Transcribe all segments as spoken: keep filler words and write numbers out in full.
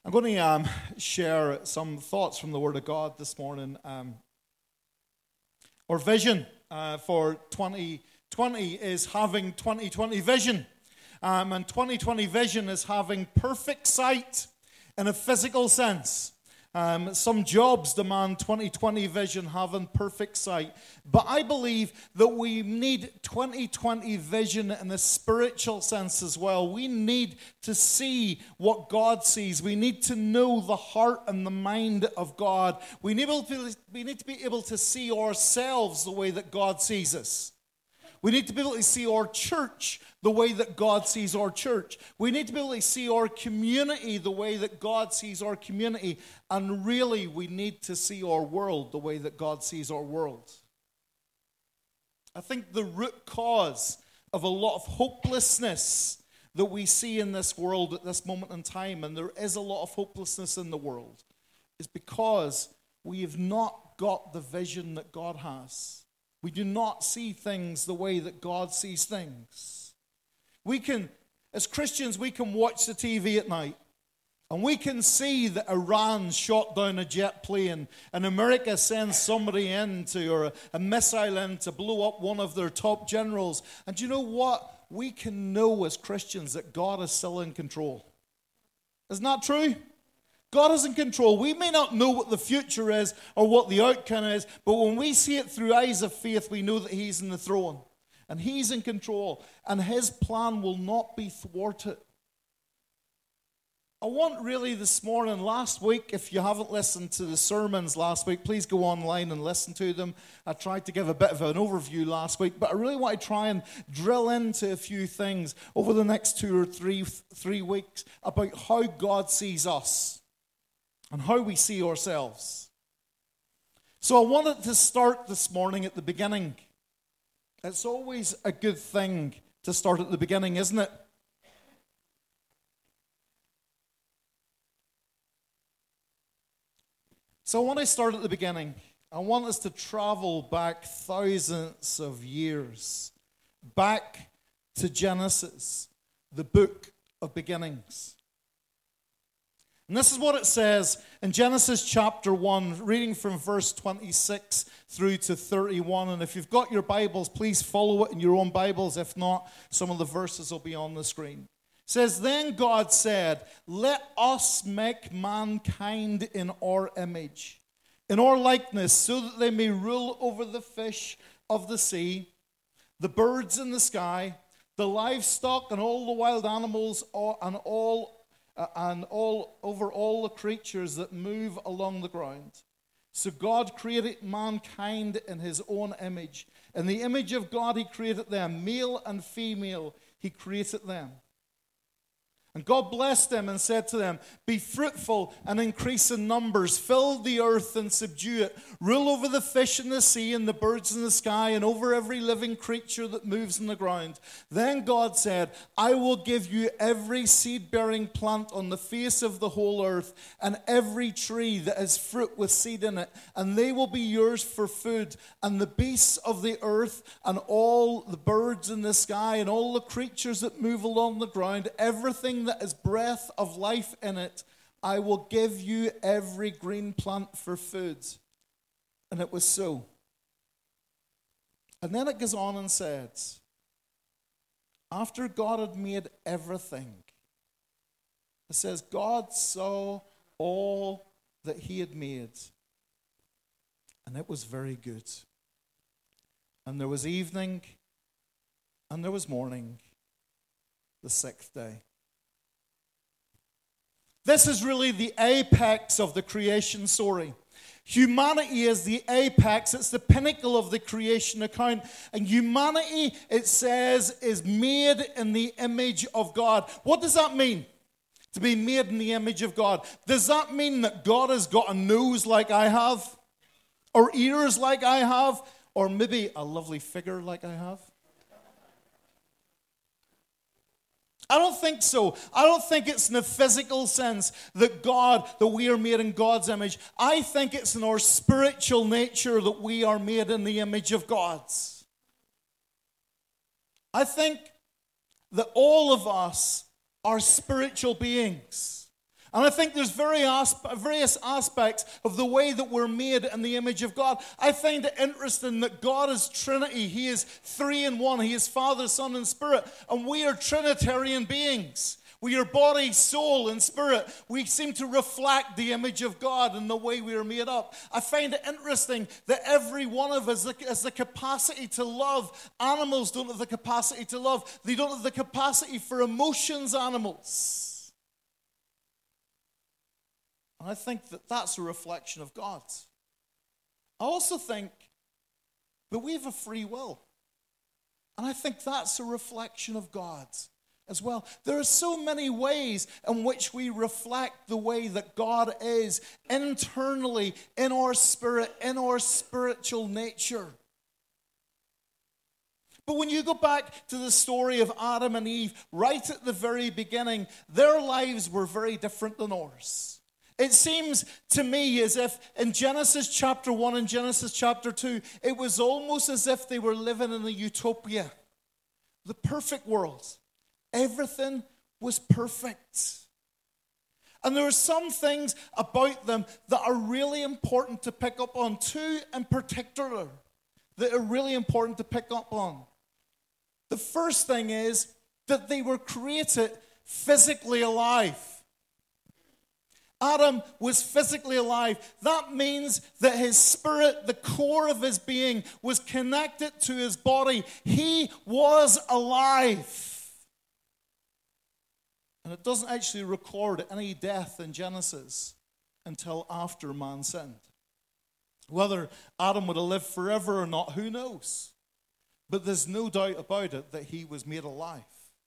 I'm going to um, share some thoughts from the Word of God this morning. Um, our vision uh, for twenty twenty is having twenty twenty vision. Um, and twenty twenty vision is having perfect sight in a physical sense. Um, some jobs demand twenty twenty vision, having perfect sight. But I believe that we need twenty twenty vision in a spiritual sense as well. We need to see what God sees. We need to know the heart and the mind of God. We need to, we need to be able to see ourselves the way that God sees us. We need to be able to see our church the way that God sees our church. We need to be able to see our community the way that God sees our community. And really, we need to see our world the way that God sees our world. I think the root cause of a lot of hopelessness that we see in this world at this moment in time, and there is a lot of hopelessness in the world, is because we have not got the vision that God has. We do not see things the way that God sees things. We can, as Christians, we can watch the T V at night, and we can see that Iran shot down a jet plane, and America sends somebody in to, or a, a missile in to blow up one of their top generals. And do you know what? We can know as Christians that God is still in control. Isn't that true? God is in control. We may not know what the future is or what the outcome is, but when we see it through eyes of faith, we know that He's in the throne and He's in control, and His plan will not be thwarted. I want really this morning, last week, if you haven't listened to the sermons last week, please go online and listen to them. I tried to give a bit of an overview last week, but I really want to try and drill into a few things over the next two or three, three weeks about how God sees us and how we see ourselves. So I wanted to start this morning at the beginning. It's always a good thing to start at the beginning, isn't it? So I want to start at the beginning. I want us to travel back thousands of years, back to Genesis, the book of beginnings. And this is what it says in Genesis chapter one, reading from verse twenty-six through to thirty-one. And if you've got your Bibles, please follow it in your own Bibles. If not, some of the verses will be on the screen. It says, "Then God said, 'Let us make mankind in our image, in our likeness, so that they may rule over the fish of the sea, the birds in the sky, the livestock and all the wild animals, and all Uh, and all over all the creatures that move along the ground.' So God created mankind in His own image. In the image of God He created them. Male and female He created them. And God blessed them and said to them, 'Be fruitful and increase in numbers. Fill the earth and subdue it. Rule over the fish in the sea and the birds in the sky and over every living creature that moves on the ground.' Then God said, 'I will give you every seed-bearing plant on the face of the whole earth and every tree that has fruit with seed in it, and they will be yours for food. And the beasts of the earth and all the birds in the sky and all the creatures that move along the ground, everything that has breath of life in it, I will give you every green plant for food.' And it was so." And then it goes on and says, after God had made everything, it says, God saw all that He had made, and it was very good. And there was evening, and there was morning, the sixth day. This is really the apex of the creation story. Humanity is the apex. It's the pinnacle of the creation account. And humanity, it says, is made in the image of God. What does that mean? To be made in the image of God. Does that mean that God has got a nose like I have? Or ears like I have? Or maybe a lovely figure like I have? I don't think so. I don't think it's in a physical sense that God, that we are made in God's image. I think it's in our spiritual nature that we are made in the image of God's. I think that all of us are spiritual beings. And I think there's very asp- various aspects of the way that we're made in the image of God. I find it interesting that God is Trinity. He is three in one. He is Father, Son, and Spirit. And we are Trinitarian beings. We are body, soul, and spirit. We seem to reflect the image of God in the way we are made up. I find it interesting that every one of us has the capacity to love. Animals don't have the capacity to love. They don't have the capacity for emotions, animals. And I think that that's a reflection of God. I also think that we have a free will. And I think that's a reflection of God as well. There are so many ways in which we reflect the way that God is internally, in our spirit, in our spiritual nature. But when you go back to the story of Adam and Eve, right at the very beginning, their lives were very different than ours. It seems to me as if in Genesis chapter one and Genesis chapter two, it was almost as if they were living in a utopia. The perfect world. Everything was perfect. And there are some things about them that are really important to pick up on. Two in particular that are really important to pick up on. The first thing is that they were created physically alive. Adam was physically alive. That means that his spirit, the core of his being, was connected to his body. He was alive. And it doesn't actually record any death in Genesis until after man sinned. Whether Adam would have lived forever or not, who knows? But there's no doubt about it that he was made alive.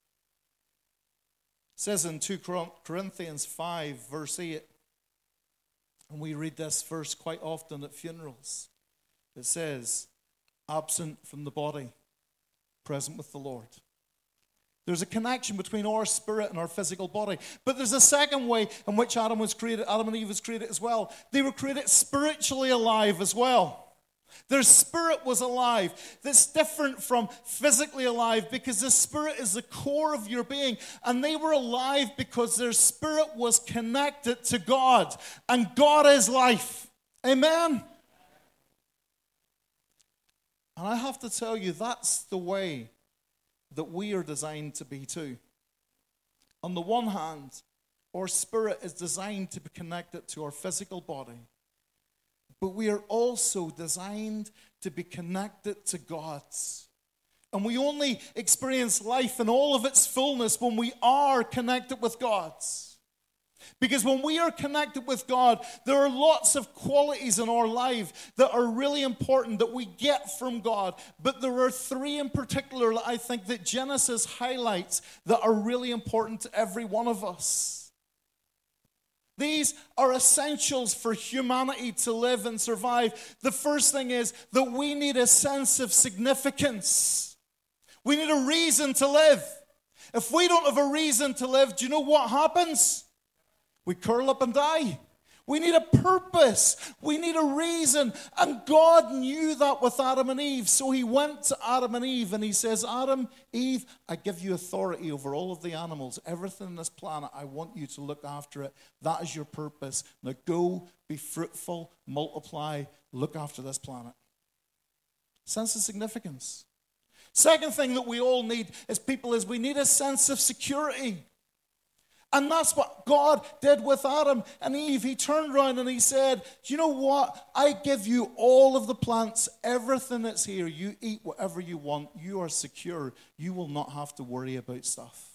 It says in two Corinthians five, verse eight, and we read this verse quite often at funerals. It says, absent from the body, present with the Lord. There's a connection between our spirit and our physical body. But there's a second way in which Adam was created, Adam and Eve was created as well. They were created spiritually alive as well. Their spirit was alive. That's different from physically alive because the spirit is the core of your being. And they were alive because their spirit was connected to God. And God is life. Amen? And I have to tell you, that's the way that we are designed to be too. On the one hand, our spirit is designed to be connected to our physical body. But we are also designed to be connected to God's. And we only experience life in all of its fullness when we are connected with God's. Because when we are connected with God, there are lots of qualities in our life that are really important that we get from God. But there are three in particular that I think that Genesis highlights that are really important to every one of us. These are essentials for humanity to live and survive. The first thing is that we need a sense of significance. We need a reason to live. If we don't have a reason to live, do you know what happens? We curl up and die. We need a purpose. We need a reason. And God knew that with Adam and Eve. So he went to Adam and Eve and he says, Adam, Eve, I give you authority over all of the animals, everything on this planet. I want you to look after it. That is your purpose. Now go, be fruitful, multiply, look after this planet. Sense of significance. Second thing that we all need as people is we need a sense of security. And that's what God did with Adam and Eve. He turned around and he said, you know what? I give you all of the plants, everything that's here. You eat whatever you want. You are secure. You will not have to worry about stuff.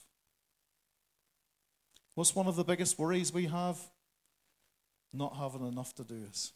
What's one of the biggest worries we have? Not having enough to do us.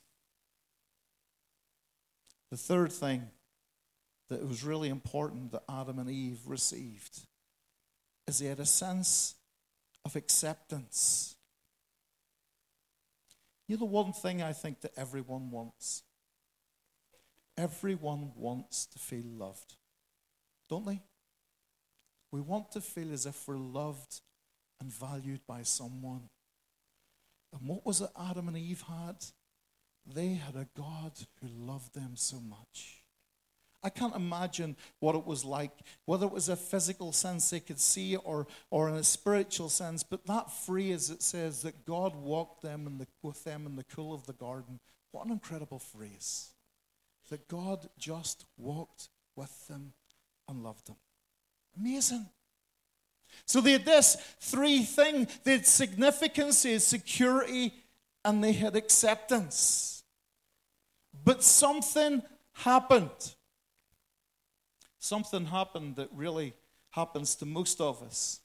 The third thing that was really important that Adam and Eve received is they had a sense of acceptance. You know the one thing I think that everyone wants? Everyone wants to feel loved, don't they? We want to feel as if we're loved and valued by someone. And what was it Adam and Eve had? They had a God who loved them so much. I can't imagine what it was like, whether it was a physical sense they could see or, or in a spiritual sense. But that phrase that says that God walked them in the, with them in the cool of the garden, what an incredible phrase. That God just walked with them and loved them. Amazing. So they had this three thing. They had significance, they had security, and they had acceptance. But something happened. Something happened that really happens to most of us.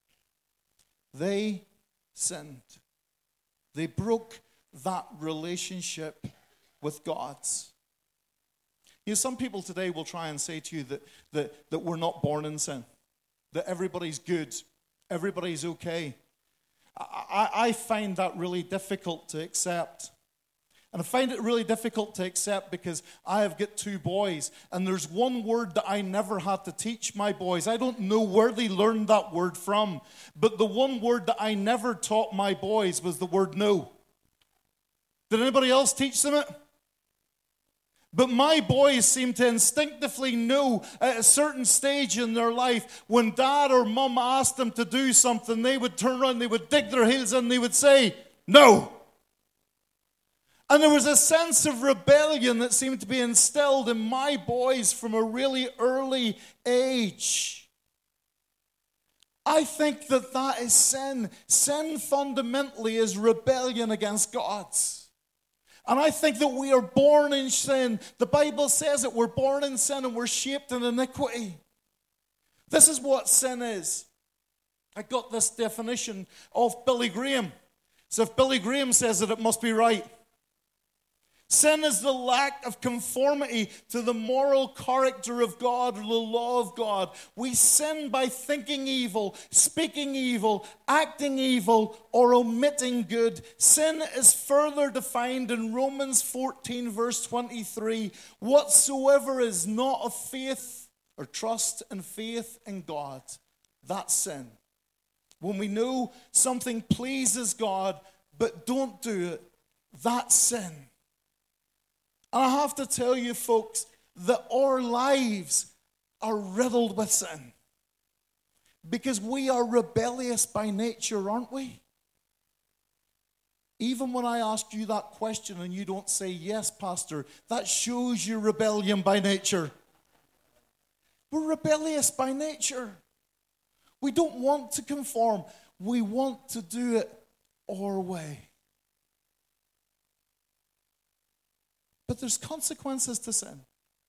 They sinned. They broke that relationship with God. You know, some people today will try and say to you that, that, that we're not born in sin, that everybody's good, everybody's okay. I, I find that really difficult to accept. And I find it really difficult to accept because I have got two boys, and there's one word that I never had to teach my boys. I don't know where they learned that word from, but the one word that I never taught my boys was the word no. Did anybody else teach them it? But my boys seem to instinctively know at a certain stage in their life when dad or mum asked them to do something, they would turn around, they would dig their heels in, they would say, no. And there was a sense of rebellion that seemed to be instilled in my boys from a really early age. I think that that is sin. Sin fundamentally is rebellion against God's. And I think that we are born in sin. The Bible says that we're born in sin and we're shaped in iniquity. This is what sin is. I got this definition of Billy Graham. So if Billy Graham says it, it must be right. Sin is the lack of conformity to the moral character of God or the law of God. We sin by thinking evil, speaking evil, acting evil, or omitting good. Sin is further defined in Romans fourteen, verse twenty-three. Whatsoever is not of faith or trust and faith in God, that's sin. When we know something pleases God but don't do it, that's sin. And I have to tell you, folks, that our lives are riddled with sin. Because we are rebellious by nature, aren't we? Even when I ask you that question and you don't say, yes, Pastor, that shows your rebellion by nature. We're rebellious by nature. We don't want to conform. We want to do it our way. But there's consequences to sin.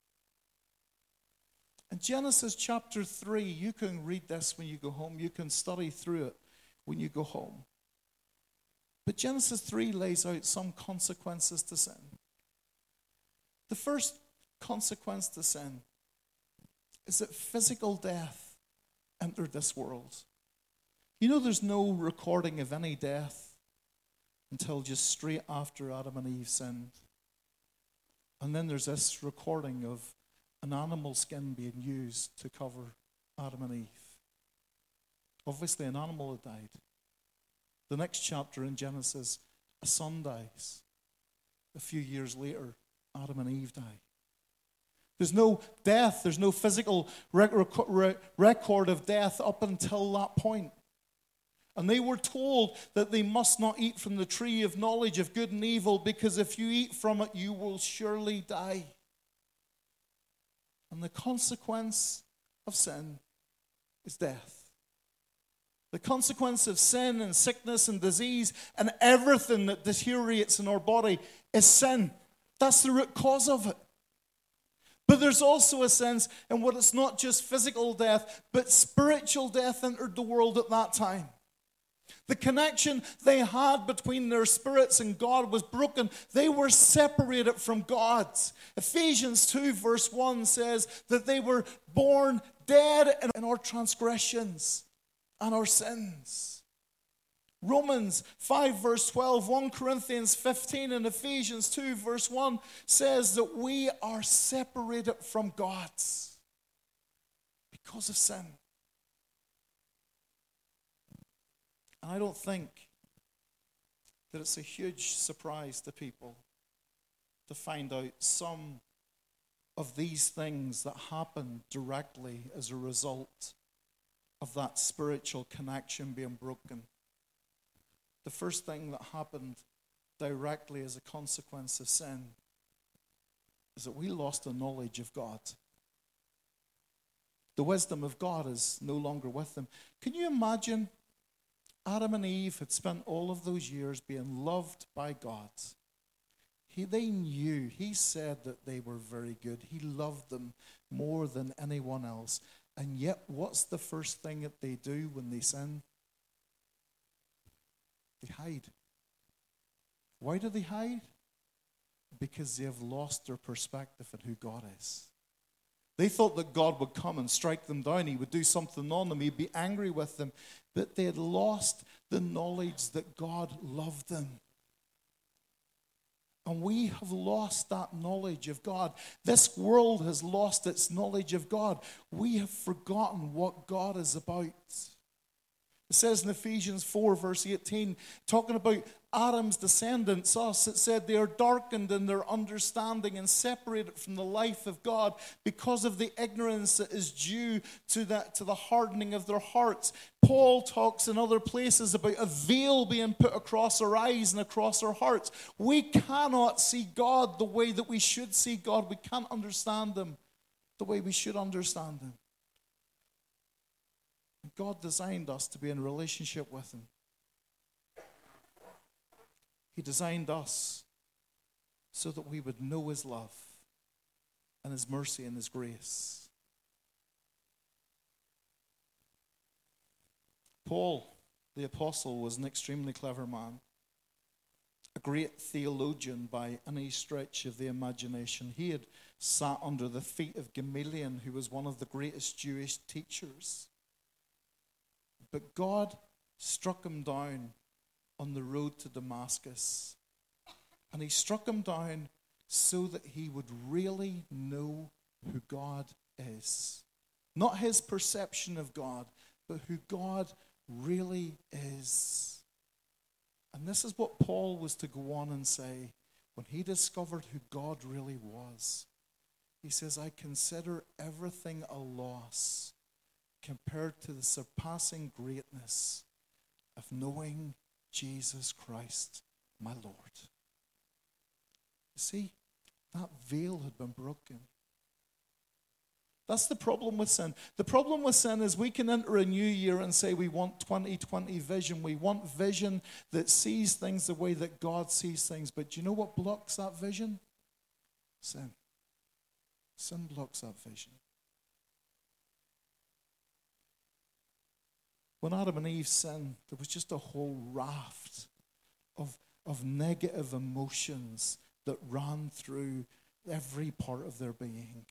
In Genesis chapter three, you can read this when you go home. You can study through it when you go home. But Genesis three lays out some consequences to sin. The first consequence to sin is that physical death entered this world. You know, there's no recording of any death until just straight after Adam and Eve sinned. And then there's this recording of an animal skin being used to cover Adam and Eve. Obviously, an animal had died. The next chapter in Genesis, a son dies. A few years later, Adam and Eve die. There's no death, there's no physical record of death up until that point. And they were told that they must not eat from the tree of knowledge of good and evil, because if you eat from it, you will surely die. And the consequence of sin is death. The consequence of sin and sickness and disease and everything that deteriorates in our body is sin. That's the root cause of it. But there's also a sense in what it's not just physical death, but spiritual death entered the world at that time. The connection they had between their spirits and God was broken. They were separated from God. Ephesians two verse one says that they were born dead in our transgressions and our sins. Romans five verse twelve, First Corinthians fifteen, and Ephesians two verse one says that we are separated from God because of sin. And I don't think that it's a huge surprise to people to find out some of these things that happened directly as a result of that spiritual connection being broken. The first thing that happened directly as a consequence of sin is that we lost the knowledge of God. The wisdom of God is no longer with them. Can you imagine? Adam and Eve had spent all of those years being loved by God. He, they knew, he said that they were very good. He loved them more than anyone else. And yet, what's the first thing that they do when they sin? They hide. Why do they hide? Because they have lost their perspective on who God is. They thought that God would come and strike them down. He would do something on them. He'd be angry with them. But they had lost the knowledge that God loved them. And we have lost that knowledge of God. This world has lost its knowledge of God. We have forgotten what God is about. It says in Ephesians four, verse eighteen, talking about Adam's descendants, us, it said they are darkened in their understanding and separated from the life of God because of the ignorance that is due to that, to the hardening of their hearts. Paul talks in other places about a veil being put across our eyes and across our hearts. We cannot see God the way that we should see God. We can't understand Him the way we should understand Him. God designed us to be in a relationship with Him. He designed us so that we would know His love and His mercy and His grace. Paul, the apostle, was an extremely clever man, a great theologian by any stretch of the imagination. He had sat under the feet of Gamaliel, who was one of the greatest Jewish teachers. But God struck him down on the road to Damascus. And He struck him down so that he would really know who God is. Not his perception of God, but who God really is. And this is what Paul was to go on and say when he discovered who God really was. He says, I consider everything a loss compared to the surpassing greatness of knowing Jesus Christ, my Lord. You see, that veil had been broken. That's the problem with sin. The problem with sin is we can enter a new year and say we want twenty twenty vision. We want vision that sees things the way that God sees things. But do you know what blocks that vision? Sin. Sin blocks that vision. When Adam and Eve sinned, there was just a whole raft of, of negative emotions that ran through every part of their being.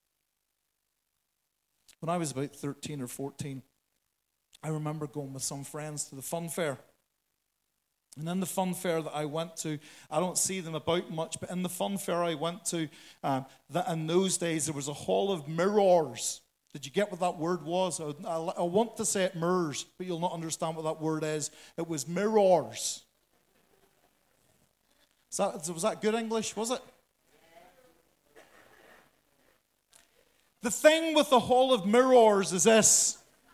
When I was about thirteen or fourteen, I remember going with some friends to the fun fair. And in the fun fair that I went to, I don't see them about much, but in the fun fair I went to, um, that in those days there was a hall of mirrors. Did you get what that word was? I, I, I want to say it mirrors, but you'll not understand what that word is. It was mirrors. Is that, was that good English, was it? The thing with the hall of mirrors is this.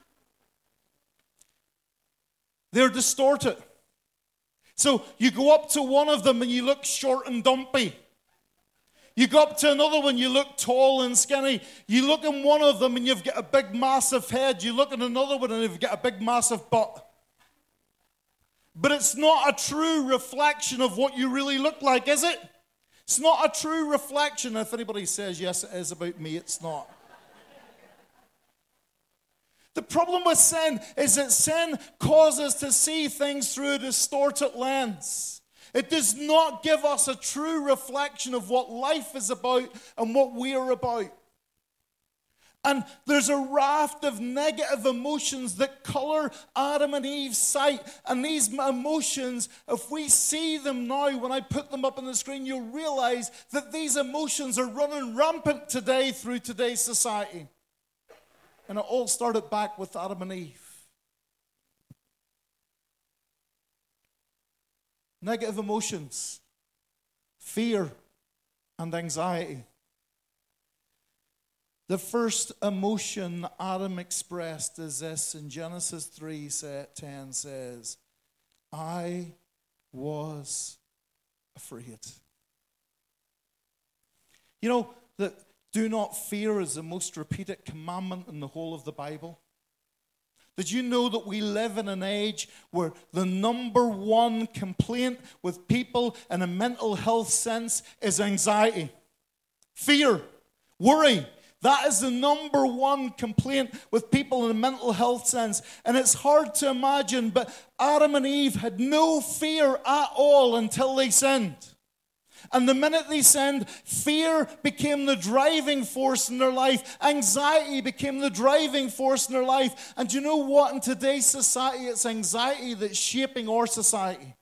They're distorted. So you go up to one of them and you look short and dumpy. You go up to another one, you look tall and skinny. You look in one of them and you've got a big massive head. You look at another one and you've got a big massive butt. But it's not a true reflection of what you really look like, is it? It's not a true reflection. If anybody says, yes, it is about me, it's not. The problem with sin is that sin causes us to see things through a distorted lens. It does not give us a true reflection of what life is about and what we are about. And there's a raft of negative emotions that color Adam and Eve's sight. And these emotions, if we see them now, when I put them up on the screen, you'll realize that these emotions are running rampant today through today's society. And it all started back with Adam and Eve. Negative emotions, fear, and anxiety. The first emotion Adam expressed is this in Genesis three ten says, I was afraid. You know that do not fear is the most repeated commandment in the whole of the Bible. Did you know that we live in an age where the number one complaint with people in a mental health sense is anxiety, fear, worry? That is the number one complaint with people in a mental health sense. And it's hard to imagine, but Adam and Eve had no fear at all until they sinned. And the minute they sinned, fear became the driving force in their life. Anxiety became the driving force in their life. And do you know what? In today's society, it's anxiety that's shaping our society.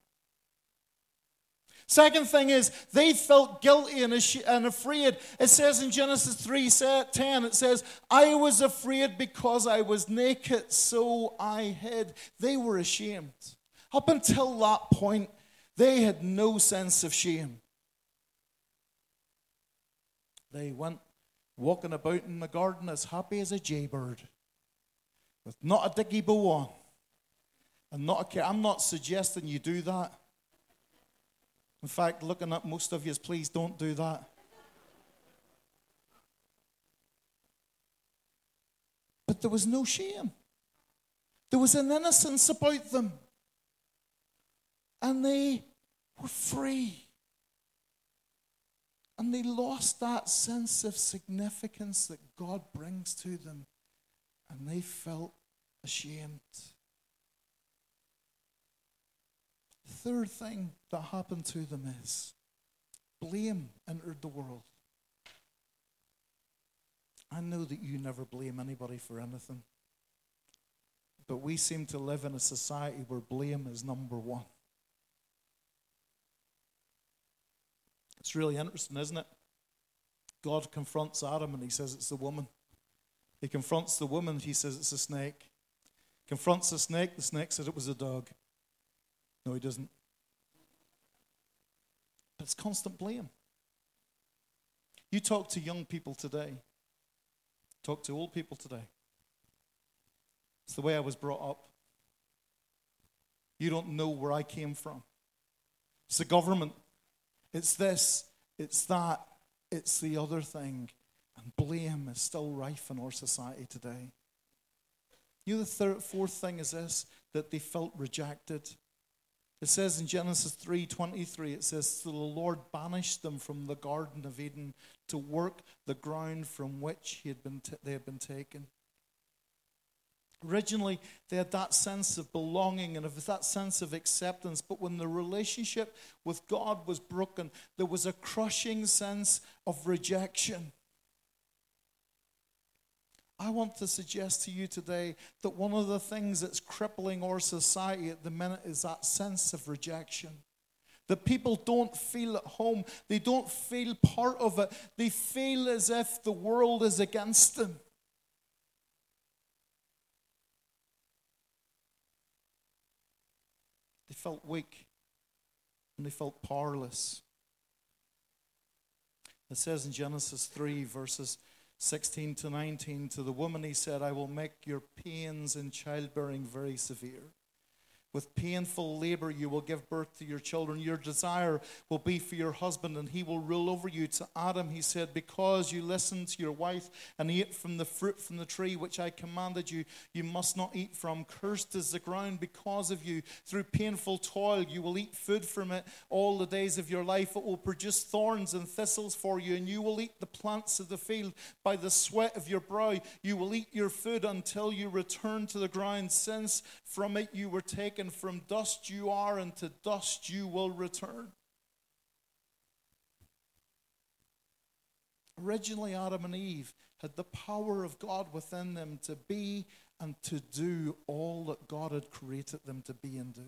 Second thing is, they felt guilty and afraid. It says in Genesis three ten, it says, I was afraid because I was naked, so I hid. They were ashamed. Up until that point, they had no sense of shame. They went walking about in the garden as happy as a jaybird, with not a dicky bow on, and not a care. I'm not suggesting you do that. In fact, looking at most of you, please don't do that. But there was no shame. There was an innocence about them. And they were free. And they lost that sense of significance that God brings to them. And they felt ashamed. The third thing that happened to them is blame entered the world. I know that you never blame anybody for anything. But we seem to live in a society where blame is number one. It's really interesting, isn't it? God confronts Adam and he says it's the woman. He confronts the woman, he says it's a snake. Confronts the snake, the snake said it was a dog. No, he doesn't. But it's constant blame. You talk to young people today. Talk to old people today. It's the way I was brought up. You don't know where I came from. It's the government. It's this. It's that. It's the other thing. And blame is still rife in our society today. You know, the third, fourth thing is this, that they felt rejected. It says in Genesis three twenty-three, it says, so the Lord banished them from the Garden of Eden to work the ground from which he had been t- they had been taken. Originally, they had that sense of belonging and of that sense of acceptance, but when the relationship with God was broken, there was a crushing sense of rejection. I want to suggest to you today that one of the things that's crippling our society at the minute is that sense of rejection. That people don't feel at home. They don't feel part of it. They feel as if the world is against them. They felt weak and they felt powerless. It says in Genesis three, verses sixteen to nineteen, to the woman he said, I will make your pains in childbearing very severe. With painful labor you will give birth to your children. Your desire will be for your husband, and he will rule over you. To Adam he said, because you listened to your wife and ate from the fruit from the tree which I commanded you, you must not eat from. Cursed is the ground because of you. Through painful toil you will eat food from it all the days of your life. It will produce thorns and thistles for you, and you will eat the plants of the field. By the sweat of your brow you will eat your food until you return to the ground, since from it you were taken. From dust you are, and to dust you will return. Originally, Adam and Eve had the power of God within them to be and to do all that God had created them to be and do.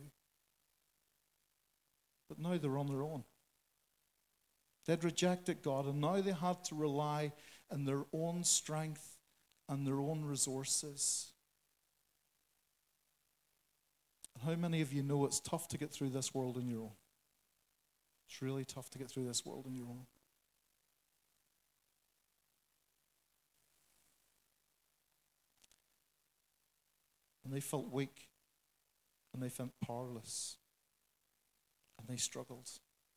But now they're on their own. They'd rejected God, and now they had to rely on their own strength and their own resources. How many of you know it's tough to get through this world on your own? It's really tough to get through this world on your own. And they felt weak. And they felt powerless. And they struggled.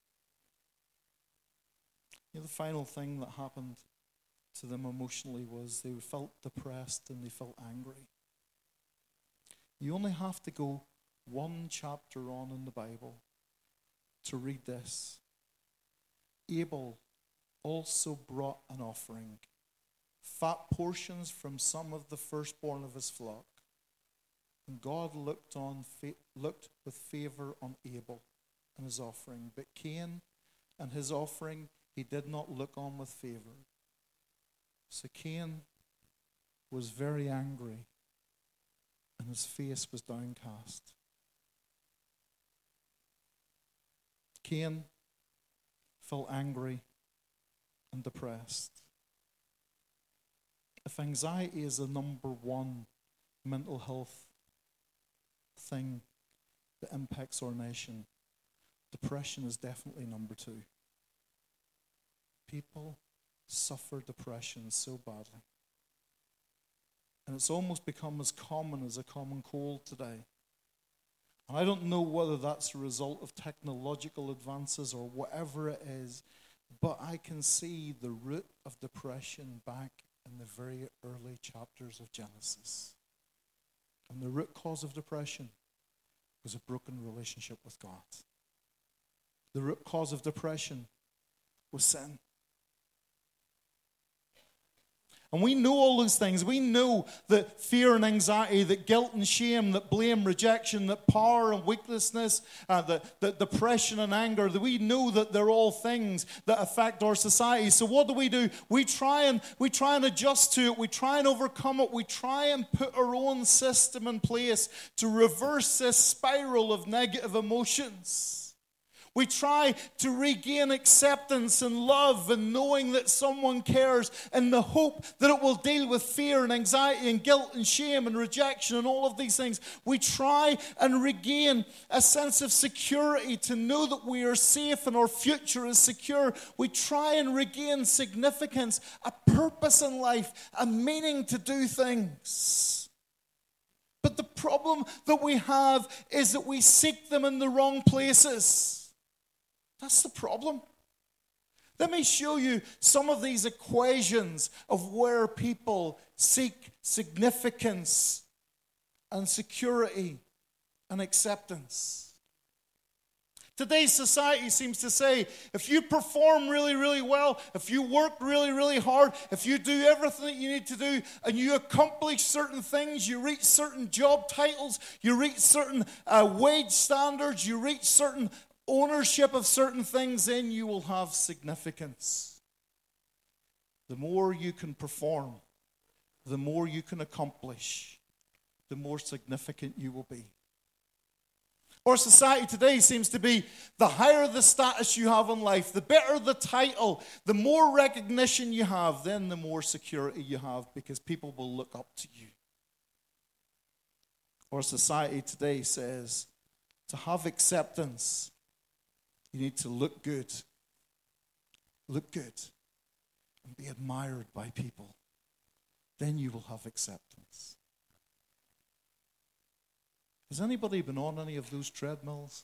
You know, the final thing that happened to them emotionally was they felt depressed and they felt angry. You only have to go one chapter on in the Bible to read this. Abel also brought an offering, fat portions from some of the firstborn of his flock. And God looked on looked with favor on Abel and his offering, but Cain and his offering he did not look on with favor. So Cain was very angry, and his face was downcast. Cain felt angry and depressed. If anxiety is the number one mental health thing that impacts our nation, depression is definitely number two. People suffer depression so badly. And it's almost become as common as a common cold today. And I don't know whether that's a result of technological advances or whatever it is, but I can see the root of depression back in the very early chapters of Genesis. And the root cause of depression was a broken relationship with God. The root cause of depression was sin. And we know all those things. We know that fear and anxiety, that guilt and shame, that blame, rejection, that power and weakness, uh, that, that depression and anger, that we know that they're all things that affect our society. So what do we do? We try and we try and adjust to it. We try and overcome it. We try and put our own system in place to reverse this spiral of negative emotions. We try to regain acceptance and love and knowing that someone cares in the hope that it will deal with fear and anxiety and guilt and shame and rejection and all of these things. We try and regain a sense of security to know that we are safe and our future is secure. We try and regain significance, a purpose in life, a meaning to do things. But the problem that we have is that we seek them in the wrong places. That's the problem. Let me show you some of these equations of where people seek significance and security and acceptance. Today's society seems to say, if you perform really, really well, if you work really, really hard, if you do everything that you need to do, and you accomplish certain things, you reach certain job titles, you reach certain uh, wage standards, you reach certain ownership of certain things, then you will have significance. The more you can perform, the more you can accomplish, the more significant you will be. Our society today seems to be the higher the status you have in life, the better the title, the more recognition you have, then the more security you have because people will look up to you. Our society today says to have acceptance, you need to look good, look good, and be admired by people. Then you will have acceptance. Has anybody been on any of those treadmills?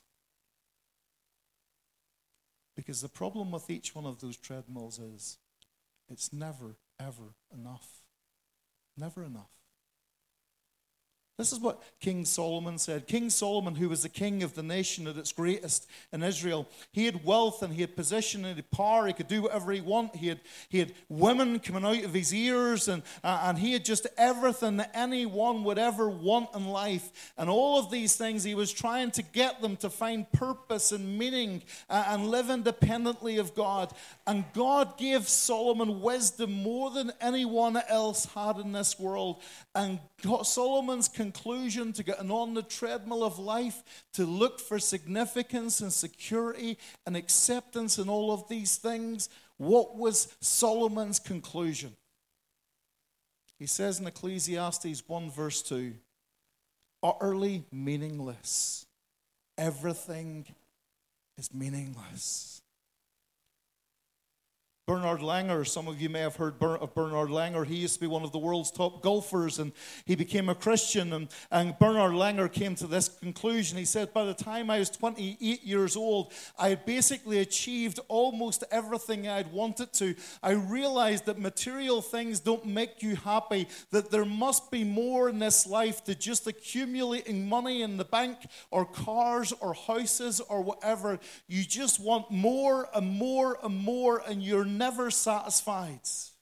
Because the problem with each one of those treadmills is it's never, ever enough. Never enough. This is what King Solomon said. King Solomon, who was the king of the nation at its greatest in Israel, he had wealth and he had position and he had power. He could do whatever he wanted. He had, he had women coming out of his ears and, uh, and he had just everything that anyone would ever want in life. And all of these things, he was trying to get them to find purpose and meaning uh, and live independently of God. And God gave Solomon wisdom more than anyone else had in this world. And God, Solomon's conclusion to getting on the treadmill of life, to look for significance and security and acceptance in all of these things, what was Solomon's conclusion? He says in Ecclesiastes one verse two, utterly meaningless. Everything is meaningless. Bernard Langer, some of you may have heard of Bernard Langer. He used to be one of the world's top golfers, and he became a Christian. And, and Bernard Langer came to this conclusion. He said, by the time I was twenty-eight years old, I had basically achieved almost everything I'd wanted to. I realized that material things don't make you happy, that there must be more in this life than just accumulating money in the bank or cars or houses or whatever. You just want more and more and more, and you're never satisfied.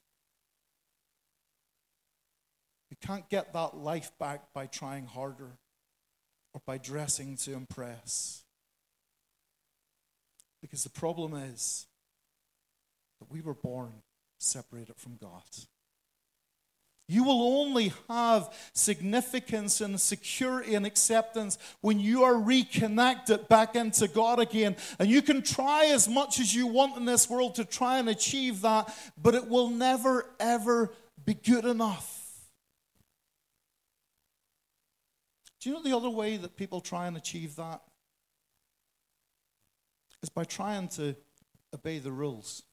You can't get that life back by trying harder or by dressing to impress. Because the problem is that we were born separated from God. You will only have significance and security and acceptance when you are reconnected back into God again. And you can try as much as you want in this world to try and achieve that, but it will never, ever be good enough. Do you know the other way that people try and achieve that? Is by trying to obey the rules.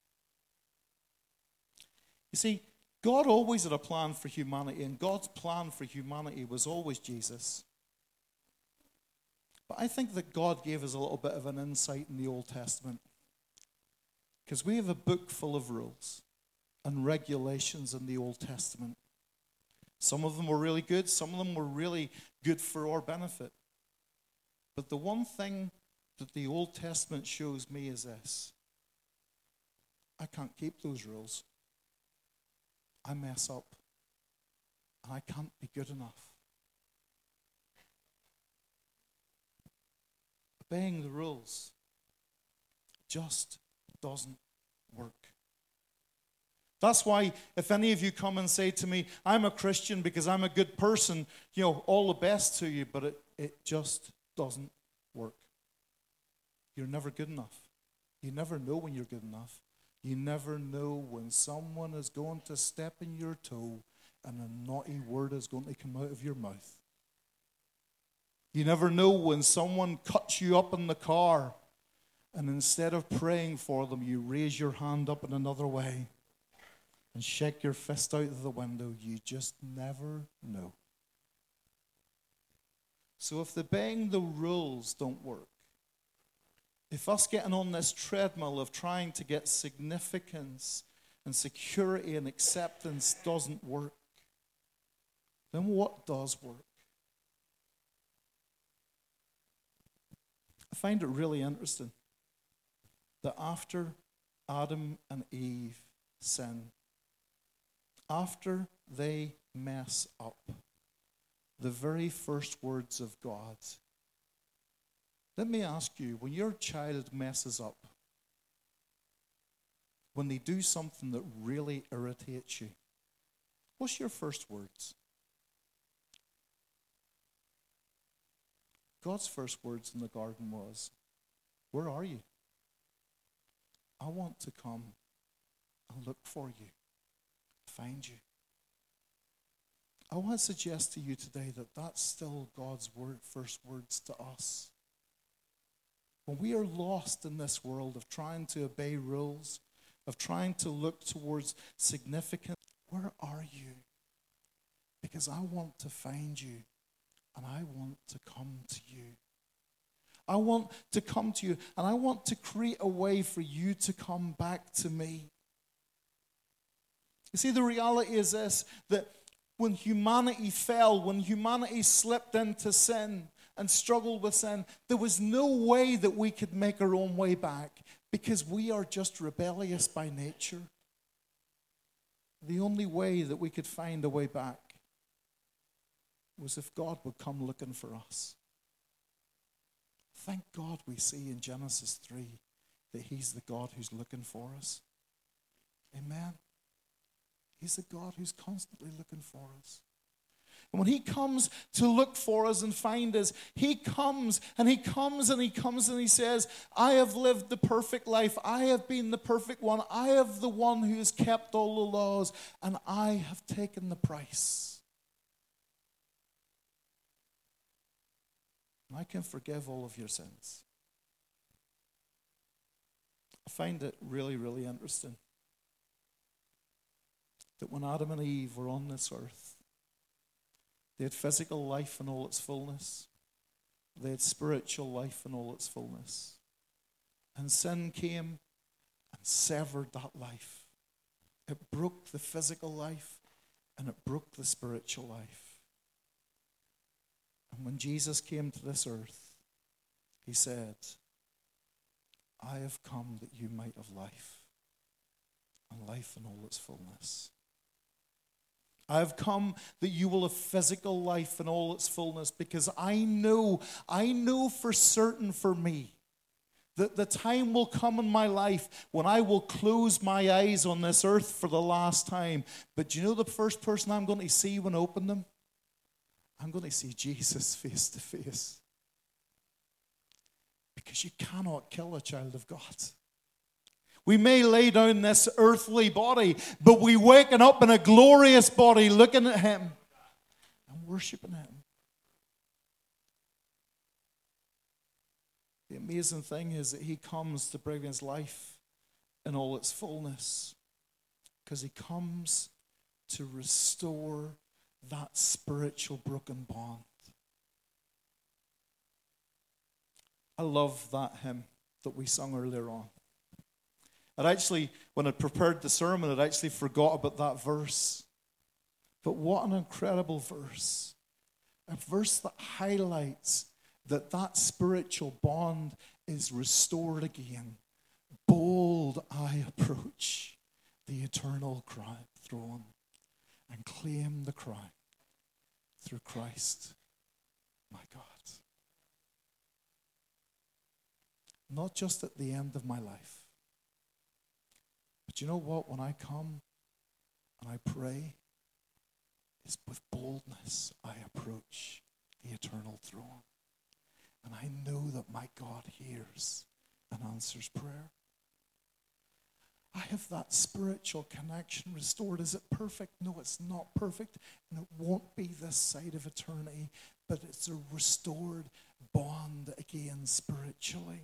You see, God always had a plan for humanity, and God's plan for humanity was always Jesus. But I think that God gave us a little bit of an insight in the Old Testament, because we have a book full of rules and regulations in the Old Testament. Some of them were really good, some of them were really good for our benefit. But the one thing that the Old Testament shows me is this: I can't keep those rules. I mess up, and I can't be good enough. Obeying the rules just doesn't work. That's why if any of you come and say to me, I'm a Christian because I'm a good person, you know, all the best to you, but it, it just doesn't work. You're never good enough. You never know when you're good enough. You never know when someone is going to step in your toe and a naughty word is going to come out of your mouth. You never know when someone cuts you up in the car and instead of praying for them, you raise your hand up in another way and shake your fist out of the window. You just never know. So if obeying the rules don't work, if us getting on this treadmill of trying to get significance and security and acceptance doesn't work, then what does work? I find it really interesting that after Adam and Eve sin, after they mess up, the very first words of God. Let me ask you, when your child messes up, when they do something that really irritates you, what's your first words? God's first words in the garden was, where are you? I want to come and look for you, find you. I want to suggest to you today that that's still God's word, first words to us. When we are lost in this world of trying to obey rules, of trying to look towards significance, where are you? Because I want to find you, and I want to come to you. I want to come to you, and I want to create a way for you to come back to me. You see, the reality is this, that when humanity fell, when humanity slipped into sin and struggled with sin, there was no way that we could make our own way back because we are just rebellious by nature. The only way that we could find a way back was if God would come looking for us. Thank God we see in Genesis three that he's the God who's looking for us. Amen. He's the God who's constantly looking for us. And when he comes to look for us and find us, he comes and he comes and he comes and he says, I have lived the perfect life. I have been the perfect one. I have the one who has kept all the laws, and I have taken the price. And I can forgive all of your sins. I find it really, really interesting that when Adam and Eve were on this earth, they had physical life in all its fullness. They had spiritual life in all its fullness. And sin came and severed that life. It broke the physical life and it broke the spiritual life. And when Jesus came to this earth, he said, I have come that you might have life, and life in all its fullness. I have come that you will have physical life in all its fullness, because I know, I know for certain for me that the time will come in my life when I will close my eyes on this earth for the last time. But do you know the first person I'm going to see when I open them? I'm going to see Jesus face to face. Because you cannot kill a child of God. We may lay down this earthly body, but we waken up in a glorious body looking at him and worshiping him. The amazing thing is that he comes to bring his life in all its fullness, because he comes to restore that spiritual broken bond. I love that hymn that we sung earlier on. I'd actually, when I prepared the sermon, I'd actually forgot about that verse. But what an incredible verse. A verse that highlights that that spiritual bond is restored again. Bold I approach the eternal throne and claim the crown through Christ, my God. Not just at the end of my life. But you know what? When I come and I pray, it's with boldness I approach the eternal throne. And I know that my God hears and answers prayer. I have that spiritual connection restored. Is it perfect? No, it's not perfect. And it won't be this side of eternity. But it's a restored bond again spiritually.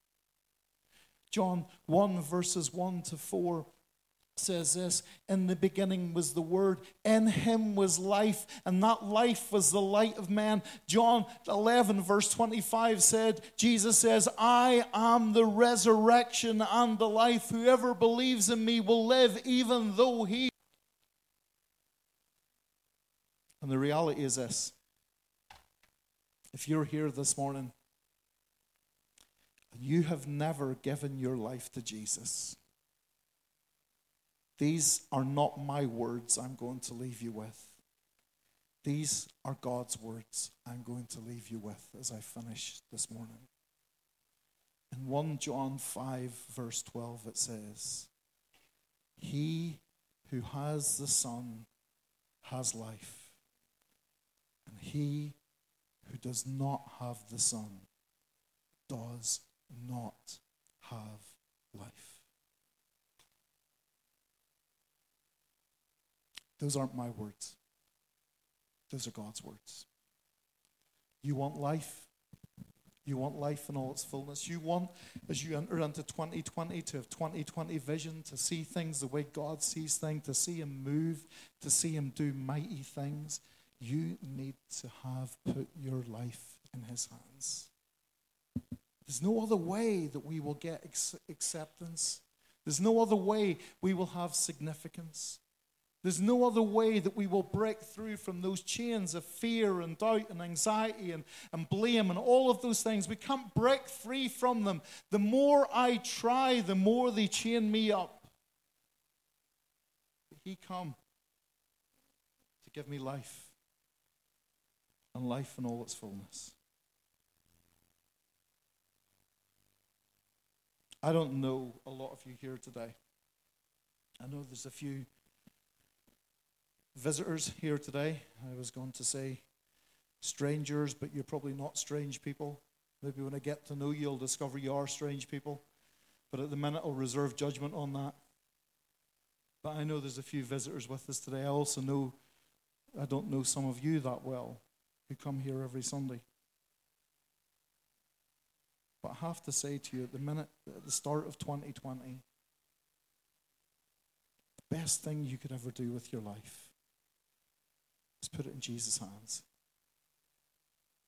John one verses one to four says this: in the beginning was the Word, in him was life, and that life was the light of man. John eleven verse twenty-five said, Jesus says, I am the resurrection and the life. Whoever believes in me will live even though he... And the reality is this: if you're here this morning and you have never given your life to Jesus, these are not my words I'm going to leave you with. These are God's words I'm going to leave you with as I finish this morning. In First John five verse twelve it says, he who has the Son has life, and he who does not have the Son does not have life. Those aren't my words. Those are God's words. You want life? You want life in all its fullness? You want, as you enter into twenty twenty, to have twenty twenty vision, to see things the way God sees things, to see him move, to see him do mighty things? You need to have put your life in his hands. There's no other way that we will get ex- acceptance. There's no other way we will have significance. There's no other way that we will break through from those chains of fear and doubt and anxiety and, and blame and all of those things. We can't break free from them. The more I try, the more they chain me up. But he come to give me life, and life in all its fullness. I don't know a lot of you here today. I know there's a few visitors here today. I was going to say strangers, but you're probably not strange people. Maybe when I get to know you, you'll discover you are strange people. But at the minute, I'll reserve judgment on that. But I know there's a few visitors with us today. I also know, I don't know some of you that well who come here every Sunday. But I have to say to you, at the minute, at the start of twenty twenty, the best thing you could ever do with your life is put it in Jesus' hands.